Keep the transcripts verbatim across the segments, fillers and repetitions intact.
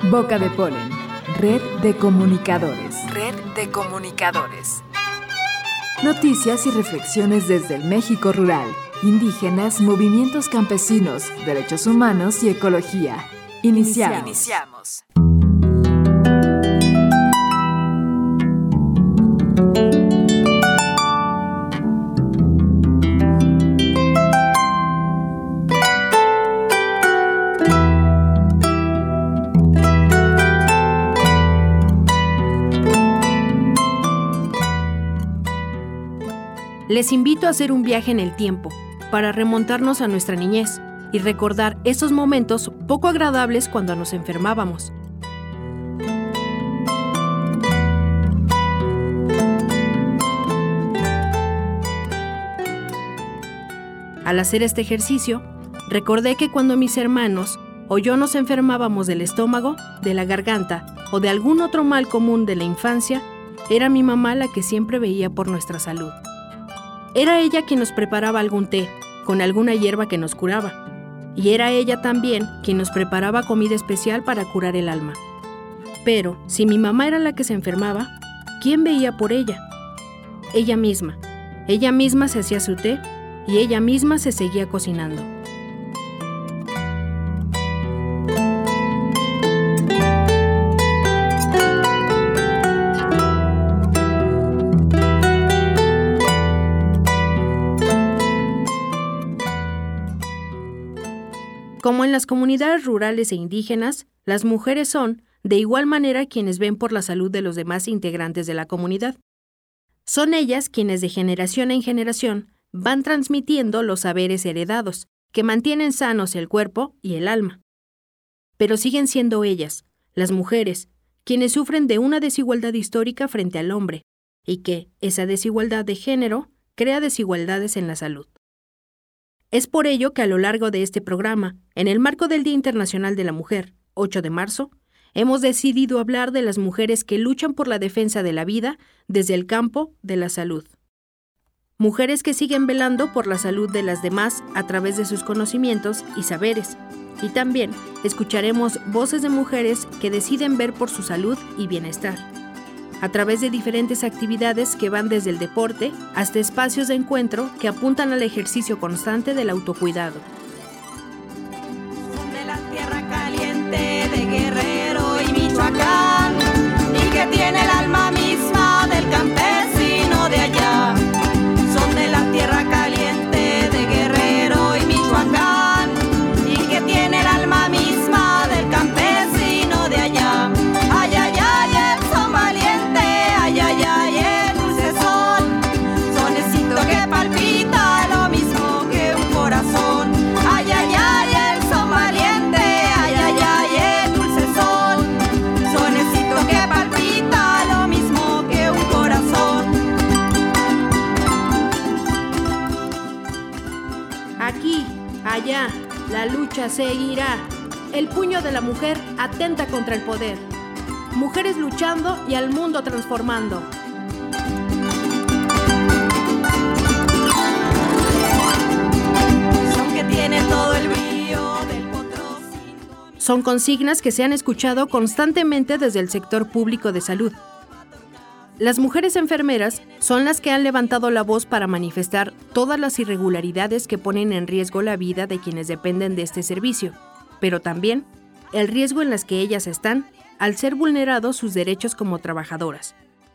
Boca de Polen, red de comunicadores. Red de comunicadores. Noticias y reflexiones desde el México rural, indígenas, movimientos campesinos, derechos humanos y ecología. Iniciamos. Iniciamos. Les invito a hacer un viaje en el tiempo, para remontarnos a nuestra niñez y recordar esos momentos poco agradables cuando nos enfermábamos. Al hacer este ejercicio, recordé que cuando mis hermanos o yo nos enfermábamos del estómago, de la garganta o de algún otro mal común de la infancia, era mi mamá la que siempre veía por nuestra salud. Era ella quien nos preparaba algún té, con alguna hierba que nos curaba. Y era ella también quien nos preparaba comida especial para curar el alma. Pero, si mi mamá era la que se enfermaba, ¿quién veía por ella? Ella misma. Ella misma se hacía su té y ella misma se seguía cocinando. Como en las comunidades rurales e indígenas, las mujeres son, de igual manera, quienes ven por la salud de los demás integrantes de la comunidad. Son ellas quienes de generación en generación van transmitiendo los saberes heredados, que mantienen sanos el cuerpo y el alma. Pero siguen siendo ellas, las mujeres, quienes sufren de una desigualdad histórica frente al hombre, y que esa desigualdad de género crea desigualdades en la salud. Es por ello que a lo largo de este programa, en el marco del Día Internacional de la Mujer, ocho de marzo, hemos decidido hablar de las mujeres que luchan por la defensa de la vida desde el campo de la salud. Mujeres que siguen velando por la salud de las demás a través de sus conocimientos y saberes. Y también escucharemos voces de mujeres que deciden ver por su salud y bienestar, a través de diferentes actividades que van desde el deporte hasta espacios de encuentro que apuntan al ejercicio constante del autocuidado. Son de la tierra caliente de Guerrero y Michoacán, y que tiene el alma misma del campesino de allá. Son de la tierra caliente de Guerrero y Michoacán, y que tiene el alma misma del campesino de allá. Ay, ay, ay, el son valiente, ay, ay, ay, el dulce son, sonecito que palpita lo mismo que un corazón. Ay, ay, ay, el son valiente, ay, ay, ay, el dulce son, sonecito que palpita lo mismo que un corazón. Aquí, allá, la lucha seguirá. El puño de la mujer atenta contra el poder. Mujeres luchando y al mundo transformando. Son que tiene todo el brillo del potro. Son consignas que se han escuchado constantemente desde el sector público de salud. Las mujeres enfermeras son las que han levantado la voz para manifestar todas las irregularidades que ponen en riesgo la vida de quienes dependen de este servicio, pero también el riesgo en las que ellas están al ser vulnerados sus derechos como trabajadoras.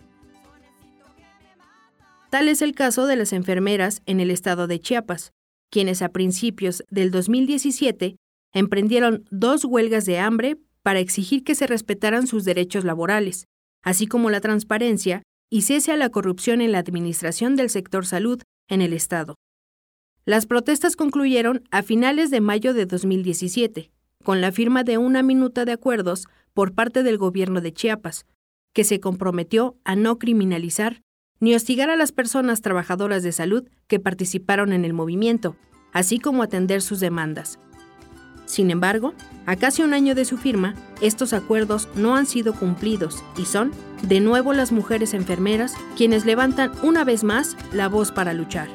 Tal es el caso de las enfermeras en el estado de Chiapas, quienes a principios del dos mil diecisiete emprendieron dos huelgas de hambre para exigir que se respetaran sus derechos laborales, así como la transparencia y cese a la corrupción en la administración del sector salud en el estado. Las protestas concluyeron a finales de mayo de dos mil diecisiete, con la firma de una minuta de acuerdos por parte del gobierno de Chiapas, que se comprometió a no criminalizar ni hostigar a las personas trabajadoras de salud que participaron en el movimiento, así como atender sus demandas. Sin embargo, a casi un año de su firma, estos acuerdos no han sido cumplidos y son, de nuevo, las mujeres enfermeras quienes levantan una vez más la voz para luchar.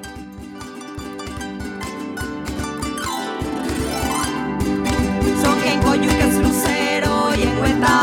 Son que en Coyuca es lucero y en Hueta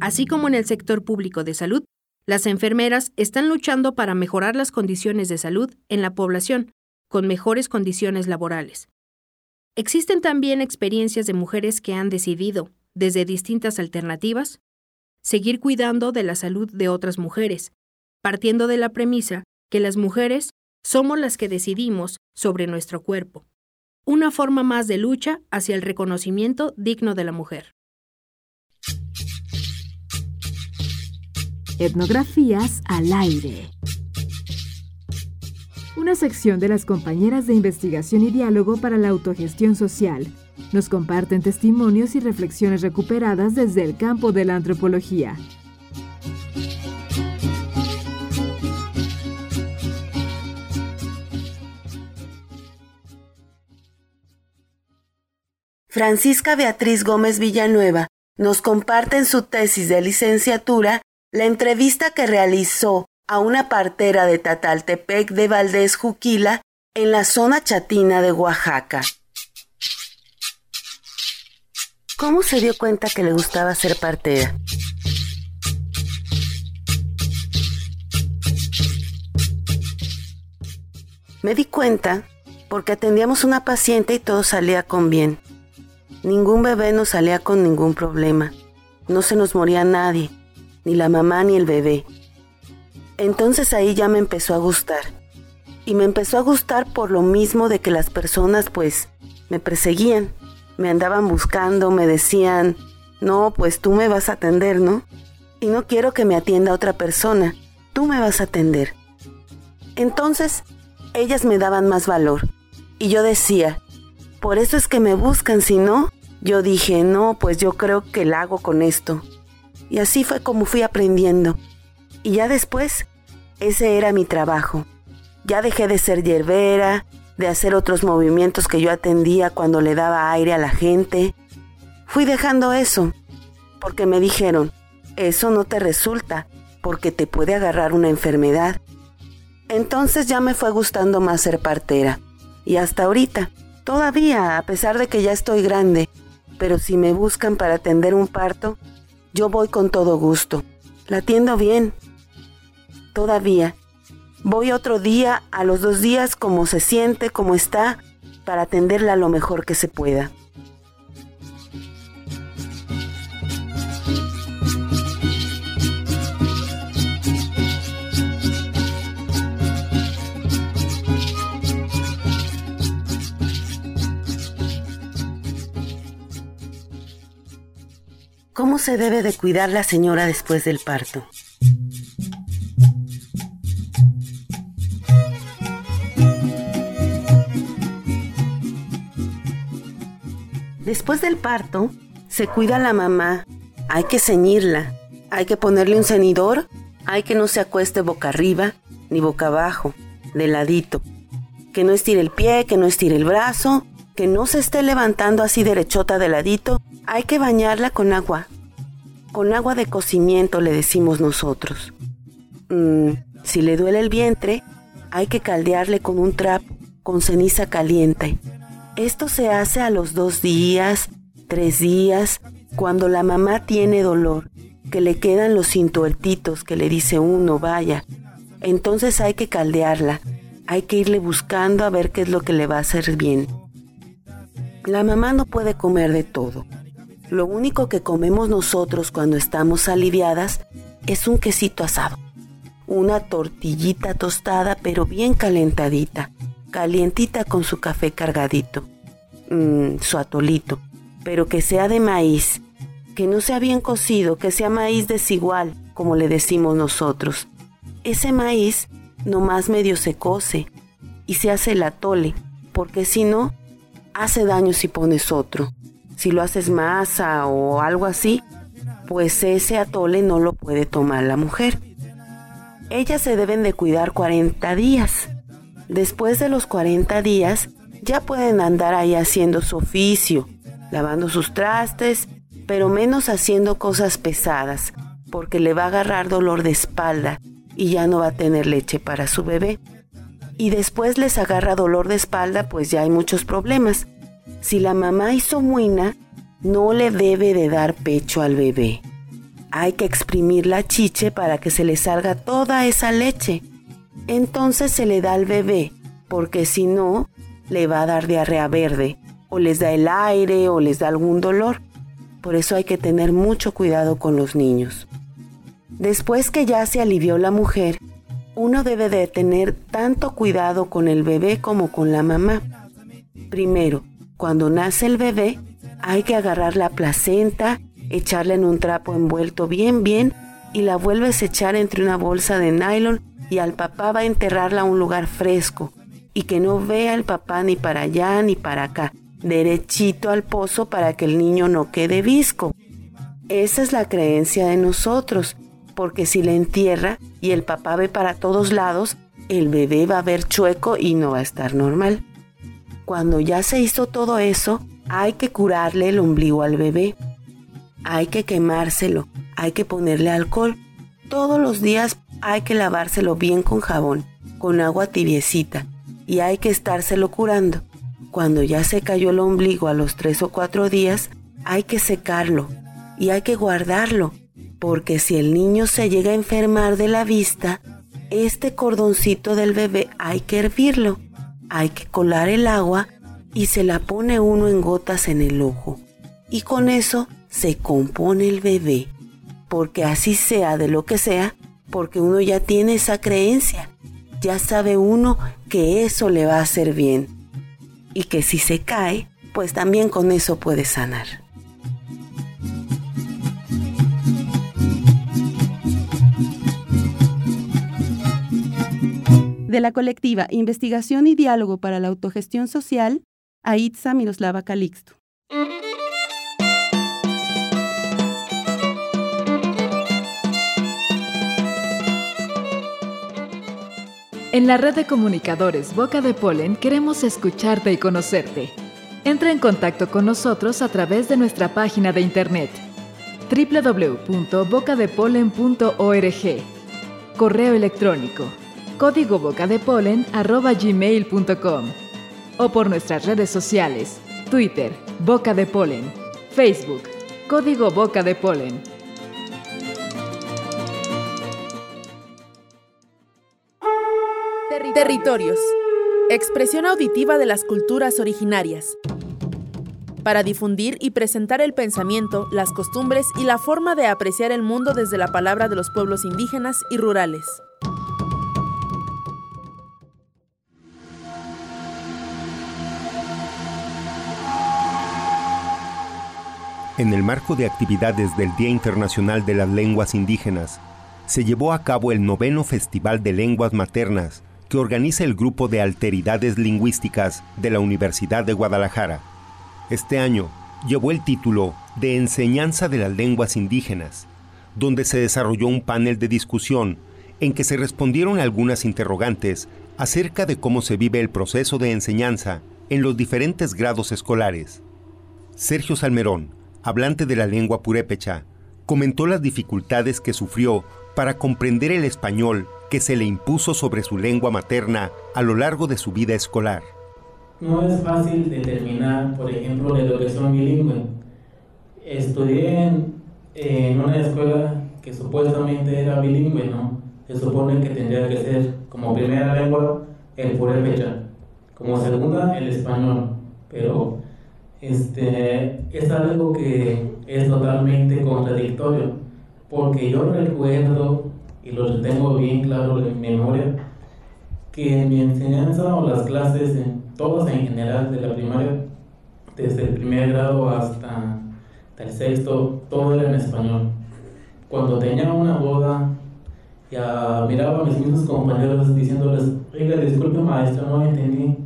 Así como en el sector público de salud, las enfermeras están luchando para mejorar las condiciones de salud en la población, con mejores condiciones laborales. Existen también experiencias de mujeres que han decidido, desde distintas alternativas, seguir cuidando de la salud de otras mujeres, partiendo de la premisa que las mujeres somos las que decidimos sobre nuestro cuerpo. Una forma más de lucha hacia el reconocimiento digno de la mujer. Etnografías al aire. Una sección de las compañeras de investigación y diálogo para la autogestión social. Nos comparten testimonios y reflexiones recuperadas desde el campo de la antropología. Francisca Beatriz Gómez Villanueva nos comparte en su tesis de licenciatura la entrevista que realizó a una partera de Tataltepec de Valdés Juquila en la zona chatina de Oaxaca. ¿Cómo se dio cuenta que le gustaba ser partera? Me di cuenta porque atendíamos una paciente y todo salía con bien. Ningún bebé nos salía con ningún problema. No se nos moría nadie, ni la mamá ni el bebé. Entonces ahí ya me empezó a gustar. Y me empezó a gustar por lo mismo de que las personas pues me perseguían. Me andaban buscando, me decían, no, pues tú me vas a atender, ¿no? Y no quiero que me atienda otra persona, tú me vas a atender. Entonces, ellas me daban más valor. Y yo decía, por eso es que me buscan, si no, yo dije, no, pues yo creo que la hago con esto. Y así fue como fui aprendiendo. Y ya después, ese era mi trabajo. Ya dejé de ser hierbera, de hacer otros movimientos que yo atendía cuando le daba aire a la gente. Fui dejando eso, porque me dijeron, eso no te resulta, porque te puede agarrar una enfermedad. Entonces ya me fue gustando más ser partera. Y hasta ahorita, todavía, a pesar de que ya estoy grande, pero si me buscan para atender un parto, yo voy con todo gusto. La atiendo bien. Todavía. Voy otro día, a los dos días, como se siente, como está, para atenderla lo mejor que se pueda. ¿Cómo se debe de cuidar la señora después del parto? Después del parto, se cuida a la mamá, hay que ceñirla, hay que ponerle un cenidor, hay que no se acueste boca arriba ni boca abajo, de ladito, que no estire el pie, que no estire el brazo, que no se esté levantando así derechota de ladito, hay que bañarla con agua, con agua de cocimiento le decimos nosotros. Mm, si le duele el vientre, hay que caldearle con un trapo, con ceniza caliente. Esto se hace a los dos días, tres días, cuando la mamá tiene dolor, que le quedan los cintuertitos que le dice uno, vaya. Entonces hay que caldearla, hay que irle buscando a ver qué es lo que le va a hacer bien. La mamá no puede comer de todo. Lo único que comemos nosotros cuando estamos aliviadas es un quesito asado, una tortillita tostada pero bien calentadita, calientita con su café cargadito, mmm, su atolito, pero que sea de maíz, que no sea bien cocido, que sea maíz desigual, como le decimos nosotros. Ese maíz nomás medio se cose y se hace el atole, porque si no, hace daño si pones otro. Si lo haces masa o algo así, pues ese atole no lo puede tomar la mujer. Ellas se deben de cuidar cuarenta días. Después de los cuarenta días, ya pueden andar ahí haciendo su oficio, lavando sus trastes, pero menos haciendo cosas pesadas, porque le va a agarrar dolor de espalda y ya no va a tener leche para su bebé. Y después les agarra dolor de espalda, pues ya hay muchos problemas. Si la mamá hizo muina, no le debe de dar pecho al bebé. hay que exprimir la chiche para que se le salga toda esa leche. Entonces se le da al bebé, porque si no, le va a dar diarrea verde, o les da el aire, o les da algún dolor. Por eso hay que tener mucho cuidado con los niños. Después que ya se alivió la mujer, uno debe de tener tanto cuidado con el bebé como con la mamá. Primero, cuando nace el bebé, hay que agarrar la placenta, echarla en un trapo envuelto bien bien y la vuelves a echar entre una bolsa de nylon y al papá va a enterrarla a un lugar fresco y que no vea el papá ni para allá ni para acá, derechito al pozo para que el niño no quede visco. Esa es la creencia de nosotros, porque si la entierra y el papá ve para todos lados, el bebé va a ver chueco y no va a estar normal. Cuando ya se hizo todo eso, hay que curarle el ombligo al bebé. Hay que quemárselo, hay que ponerle alcohol. Todos los días hay que lavárselo bien con jabón, con agua tibiecita, y hay que estárselo curando. Cuando ya se cayó el ombligo a los tres o cuatro días, hay que secarlo y hay que guardarlo, porque si el niño se llega a enfermar de la vista, este cordoncito del bebé hay que hervirlo, hay que colar el agua y se la pone uno en gotas en el ojo. Y con eso se compone el bebé, porque así sea de lo que sea, porque uno ya tiene esa creencia, ya sabe uno que eso le va a hacer bien. Y que si se cae, pues también con eso puede sanar. De la colectiva Investigación y Diálogo para la Autogestión Social, Aitza Miroslava Calixto. En la red de comunicadores Boca de Polen queremos escucharte y conocerte. Entra en contacto con nosotros a través de nuestra página de internet doble u doble u doble u punto boca de polen punto org, correo electrónico código bocadepolen arroba gmail punto com o por nuestras redes sociales Twitter Boca de Polen, Facebook Código Boca de Polen. Territorios. Expresión auditiva de las culturas originarias. Para difundir y presentar el pensamiento, las costumbres y la forma de apreciar el mundo desde la palabra de los pueblos indígenas y rurales. En el marco de actividades del Día Internacional de las Lenguas Indígenas, se llevó a cabo el noveno Festival de Lenguas Maternas que organiza el Grupo de Alteridades Lingüísticas de la Universidad de Guadalajara. Este año llevó el título de Enseñanza de las Lenguas Indígenas, donde se desarrolló un panel de discusión en que se respondieron algunas interrogantes acerca de cómo se vive el proceso de enseñanza en los diferentes grados escolares. Sergio Salmerón, hablante de la lengua purépecha, comentó las dificultades que sufrió para comprender el español que se le impuso sobre su lengua materna a lo largo de su vida escolar. No es fácil determinar, por ejemplo, la educación bilingüe. Estudié en, en una escuela que supuestamente era bilingüe, ¿no? Se supone que tendría que ser como primera lengua el purépecha, como segunda el español, pero este, es algo que es totalmente contradictorio, porque yo recuerdo, y lo tengo bien claro en mi memoria, que en mi enseñanza o las clases, en, todas en general de la primaria, desde el primer grado hasta, hasta el sexto, todo era en español. Cuando tenía una boda, ya miraba a mis mismos compañeros diciéndoles, oiga, disculpe maestra, no entendí.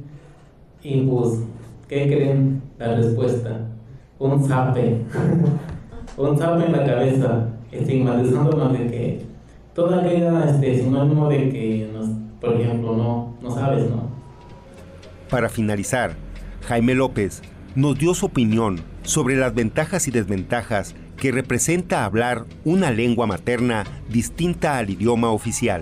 Y pues, ¿qué creen? La respuesta, un zape, un zape en la cabeza, estigmatizándonos de que todo aquello este, sinónimo de que, nos, por ejemplo, no, no sabes, ¿no? Para finalizar, Jaime López nos dio su opinión sobre las ventajas y desventajas que representa hablar una lengua materna distinta al idioma oficial.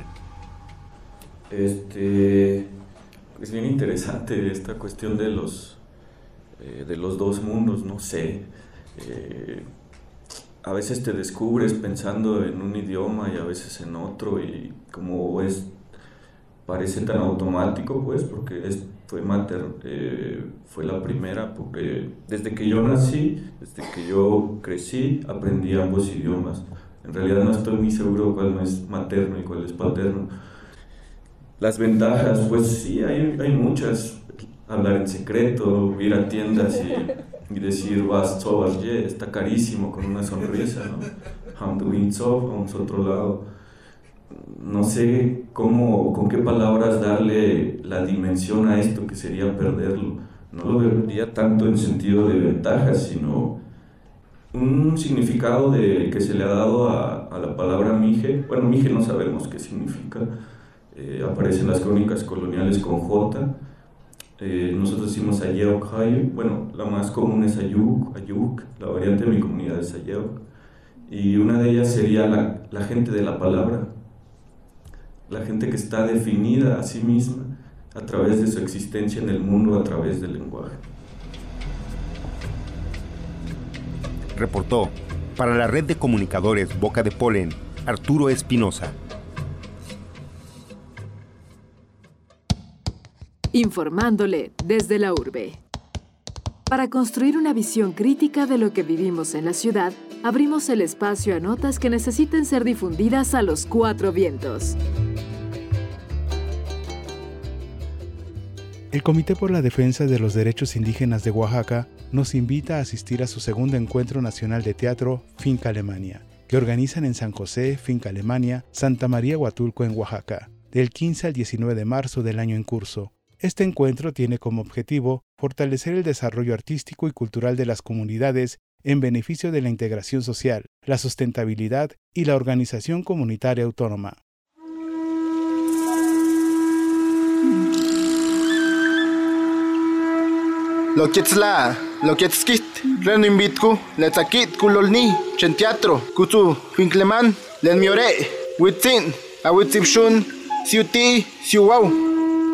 Este, es bien interesante esta cuestión de los, eh, de los dos mundos, no sé. Eh, a veces te descubres pensando en un idioma y a veces en otro, y como es, parece tan automático, pues, porque es, fue mater, eh, fue la primera, porque desde que yo nací, desde que yo crecí, aprendí ambos idiomas. En realidad no estoy muy seguro cuál es materno y cuál es paterno. Las ventajas, pues sí, hay, hay muchas. Hablar en secreto, ir a tiendas y, y decir, vas, sobas, yeah, está carísimo, con una sonrisa, ¿no? Ham doing so, vamos a otro lado. No sé cómo, con qué palabras darle la dimensión a esto que sería perderlo. No lo vería tanto en sentido de ventajas, sino un significado de, que se le ha dado a, a la palabra mije. Bueno, mije no sabemos qué significa, eh, aparece en las crónicas coloniales con J. Eh, nosotros decimos Ayeok Hayu, bueno, la más común es Ayuk, Ayuk, la variante de mi comunidad es Ayeok, y una de ellas sería la, la gente de la palabra, la gente que está definida a sí misma a través de su existencia en el mundo, a través del lenguaje. Reportó para la red de comunicadores Boca de Polen, Arturo Espinosa. Informándole desde la urbe. Para construir una visión crítica de lo que vivimos en la ciudad, abrimos el espacio a notas que necesiten ser difundidas a los cuatro vientos. El Comité por la Defensa de los Derechos Indígenas de Oaxaca nos invita a asistir a su segundo encuentro nacional de teatro Finca Alemania, que organizan en San José, Finca Alemania, Santa María Huatulco en Oaxaca, del quince al diecinueve de marzo del año en curso. Este encuentro tiene como objetivo fortalecer el desarrollo artístico y cultural de las comunidades en beneficio de la integración social, la sustentabilidad y la organización comunitaria autónoma. Loquetzla, loquetzkit, reno invitku, letzakit kulolni, chen teatro, kutu, finkleman, len miore, witzin, awitzipshun, siuti, siuwau.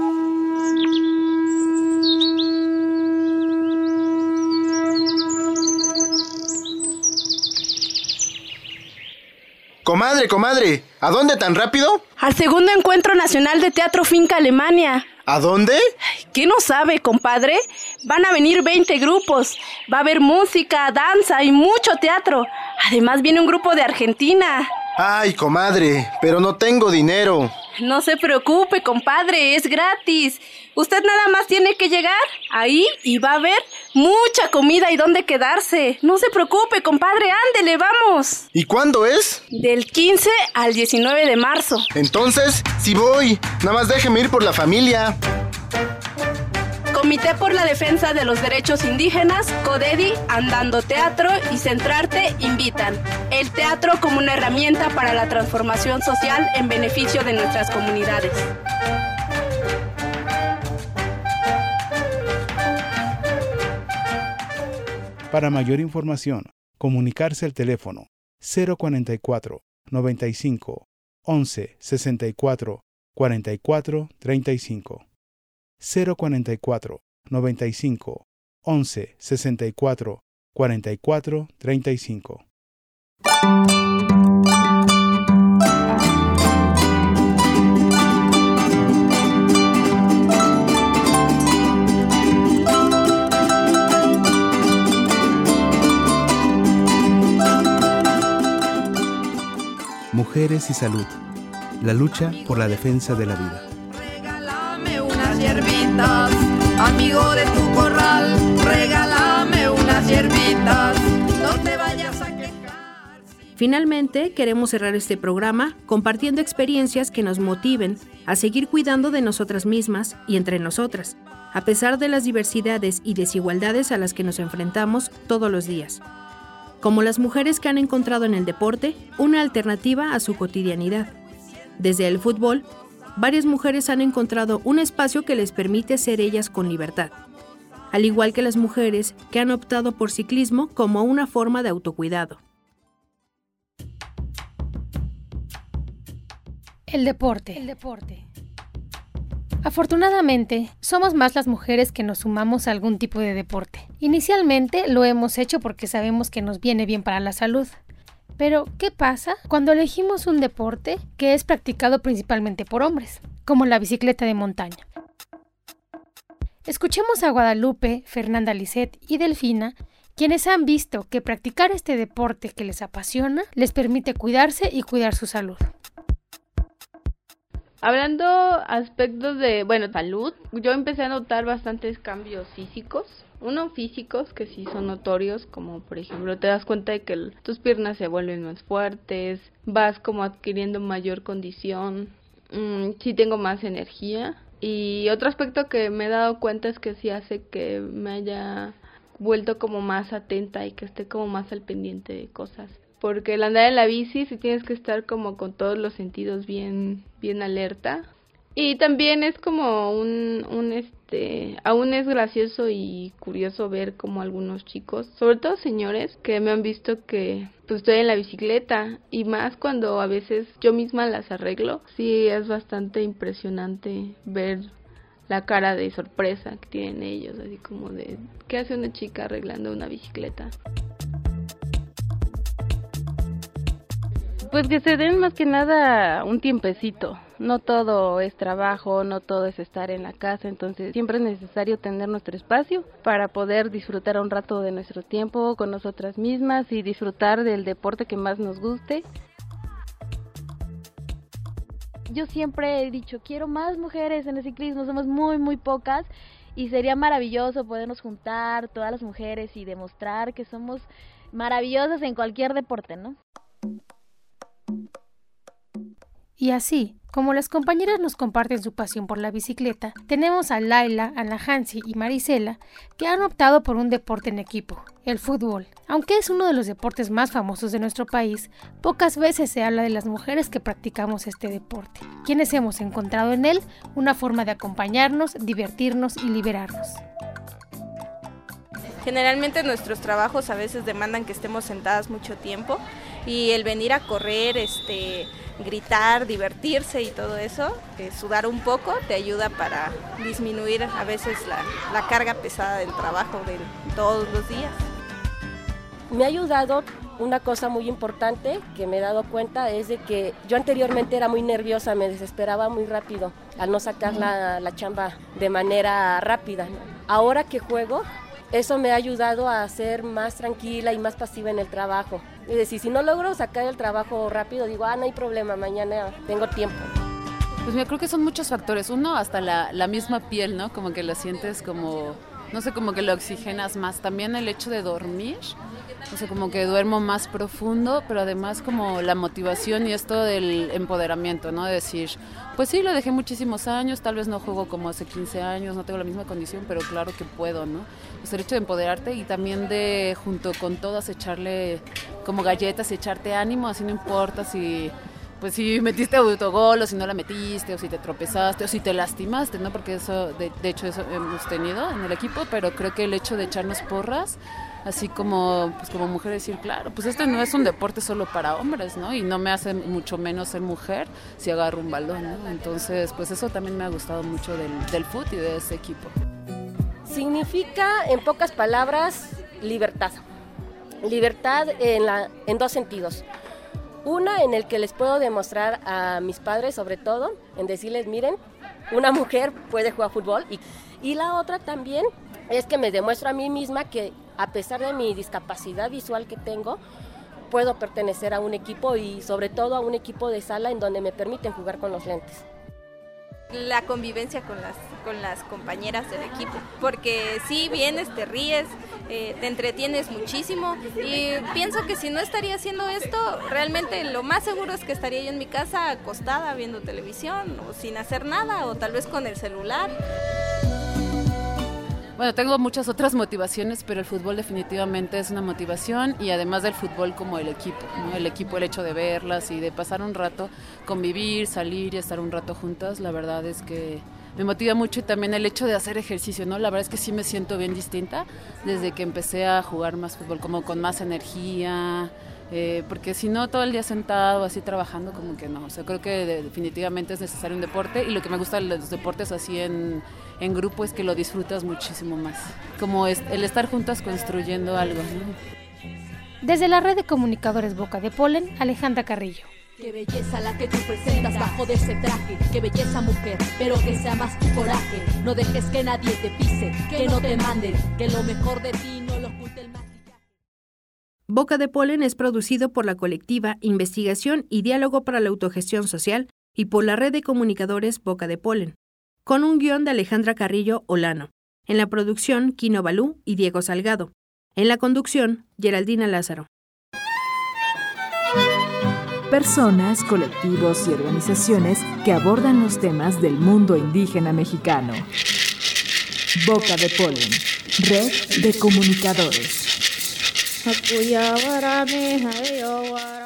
Comadre, comadre, ¿a dónde tan rápido? Al segundo encuentro nacional de teatro Finca Alemania. ¿A dónde? ¿Qué no sabe, compadre? Van a venir veinte grupos. Va a haber música, danza y mucho teatro. Además viene un grupo de Argentina. Ay, comadre, pero no tengo dinero. No se preocupe, compadre, es gratis. Usted nada más tiene que llegar ahí y va a haber mucha comida y dónde quedarse. No se preocupe, compadre, ándele, vamos. ¿Y cuándo es? Del quince al diecinueve de marzo. Entonces, sí voy. Nada más déjeme ir por la familia. Comité por la Defensa de los Derechos Indígenas, CODEDI, Andando Teatro y Centrarte invitan. El teatro como una herramienta para la transformación social en beneficio de nuestras comunidades. Para mayor información, comunicarse al teléfono cero cuarenta y cuatro, noventa y cinco, once, sesenta y cuatro, cuarenta y cuatro, treinta y cinco. cero cuarenta y cuatro, noventa y cinco, once, sesenta y cuatro, cuarenta y cuatro, treinta y cinco. Mujeres y salud. La lucha por la defensa de la vida. Regálame unas hierbitas, amigo de tu corral. Regálame unas hierbitas, no te vayas a quejar. Finalmente, queremos cerrar este programa compartiendo experiencias que nos motiven a seguir cuidando de nosotras mismas y entre nosotras, a pesar de las diversidades y desigualdades a las que nos enfrentamos todos los días. Como las mujeres que han encontrado en el deporte una alternativa a su cotidianidad. Desde el fútbol, varias mujeres han encontrado un espacio que les permite ser ellas con libertad, al igual que las mujeres que han optado por ciclismo como una forma de autocuidado. El deporte. El deporte. Afortunadamente, somos más las mujeres que nos sumamos a algún tipo de deporte. Inicialmente lo hemos hecho porque sabemos que nos viene bien para la salud, Pero, ¿qué pasa cuando elegimos un deporte que es practicado principalmente por hombres, como la bicicleta de montaña? Escuchemos a Guadalupe, Fernanda Lisset y Delfina, quienes han visto que practicar este deporte que les apasiona les permite cuidarse y cuidar su salud. Hablando aspectos de, bueno, salud, yo empecé a notar bastantes cambios físicos. Uno, físicos, que sí son notorios, como por ejemplo te das cuenta de que el, tus piernas se vuelven más fuertes, vas como adquiriendo mayor condición, mmm, sí tengo más energía. Y otro aspecto que me he dado cuenta es que sí hace que me haya vuelto como más atenta y que esté como más al pendiente de cosas. Porque el andar en la bici sí tienes que estar como con todos los sentidos bien, bien alerta. Y también es como un, un este, aún es gracioso y curioso ver como algunos chicos, sobre todo señores, que me han visto que pues estoy en la bicicleta, y más cuando a veces yo misma las arreglo. Sí, es bastante impresionante ver la cara de sorpresa que tienen ellos, así como de, ¿qué hace una chica arreglando una bicicleta? Pues que se den más que nada un tiempecito. No todo es trabajo, no todo es estar en la casa, entonces siempre es necesario tener nuestro espacio para poder disfrutar un rato de nuestro tiempo con nosotras mismas y disfrutar del deporte que más nos guste. Yo siempre he dicho, quiero más mujeres en el ciclismo, somos muy, muy pocas, y sería maravilloso podernos juntar todas las mujeres y demostrar que somos maravillosas en cualquier deporte, ¿no? Y así, como las compañeras nos comparten su pasión por la bicicleta, tenemos a Laila, Ana Hansi y Marisela, que han optado por un deporte en equipo, el fútbol. Aunque es uno de los deportes más famosos de nuestro país, pocas veces se habla de las mujeres que practicamos este deporte, quienes hemos encontrado en él una forma de acompañarnos, divertirnos y liberarnos. Generalmente nuestros trabajos a veces demandan que estemos sentadas mucho tiempo, y el venir a correr, este, gritar, divertirse y todo eso, eh, sudar un poco, te ayuda para disminuir a veces la, la carga pesada del trabajo de todos los días. Me ha ayudado una cosa muy importante que me he dado cuenta, es de que yo anteriormente era muy nerviosa, me desesperaba muy rápido al no sacar la, la chamba de manera rápida, ¿no? Ahora que juego, eso me ha ayudado a ser más tranquila y más pasiva en el trabajo. Es decir, si no logro sacar el trabajo rápido, digo, ah, no hay problema, mañana tengo tiempo. Pues me creo que son muchos factores. Uno, hasta la, la misma piel, ¿no? Como que la sientes como, no sé, como que lo oxigenas más. También el hecho de dormir, o sea, como que duermo más profundo, pero además como la motivación y esto del empoderamiento, ¿no? De decir, pues sí, lo dejé muchísimos años, tal vez no juego como hace quince años, no tengo la misma condición, pero claro que puedo, ¿no? Pues el hecho de empoderarte y también de, junto con todas, echarle como galletas y echarte ánimo, así no importa si, pues si metiste autogol o si no la metiste, o si te tropezaste, o si te lastimaste, ¿no? Porque eso, de, de hecho, eso hemos tenido en el equipo, pero creo que el hecho de echarnos porras, así como, pues como mujer, decir, claro, pues este no es un deporte solo para hombres, ¿no? Y no me hace mucho menos ser mujer si agarro un balón, ¿no? Entonces, pues eso también me ha gustado mucho del, del fútbol y de ese equipo. Significa, en pocas palabras, libertad. Libertad en, la, en dos sentidos. Una, en el que les puedo demostrar a mis padres, sobre todo, en decirles, miren, una mujer puede jugar fútbol. Y, y la otra también es que me demuestro a mí misma que, a pesar de mi discapacidad visual que tengo, puedo pertenecer a un equipo, y sobre todo a un equipo de sala en donde me permiten jugar con los lentes. La convivencia con las, con las compañeras del equipo, porque si vienes, te ríes, eh, te entretienes muchísimo, y pienso que si no estaría haciendo esto, realmente lo más seguro es que estaría yo en mi casa acostada viendo televisión, o sin hacer nada, o tal vez con el celular. Bueno, tengo muchas otras motivaciones, pero el fútbol definitivamente es una motivación, y además del fútbol, como el equipo, ¿no? El equipo, el hecho de verlas y de pasar un rato, convivir, salir y estar un rato juntas, la verdad es que me motiva mucho, y también el hecho de hacer ejercicio, ¿no? La verdad es que sí me siento bien distinta desde que empecé a jugar más fútbol, como con más energía, eh, porque si no, todo el día sentado, así trabajando, como que no. O sea, creo que definitivamente es necesario un deporte, y lo que me gusta de los deportes así en, en grupo es que lo disfrutas muchísimo más. Como es el estar juntas construyendo algo, ¿no? Desde la red de comunicadores Boca de Polen, Alejandra Carrillo. Qué belleza la que tú presentas bajo de ese traje, qué belleza mujer, pero que sea más tu coraje. No dejes que nadie te pise, que no te manden, que lo mejor de ti no lo oculte el maquillaje. Boca de Polen es producido por la colectiva Investigación y Diálogo para la Autogestión Social y por la red de comunicadores Boca de Polen, con un guión de Alejandra Carrillo Olano. En la producción, Kino Balú y Diego Salgado. En la conducción, Geraldina Lázaro. Personas, colectivos y organizaciones que abordan los temas del mundo indígena mexicano. Boca de Polen, red de comunicadores.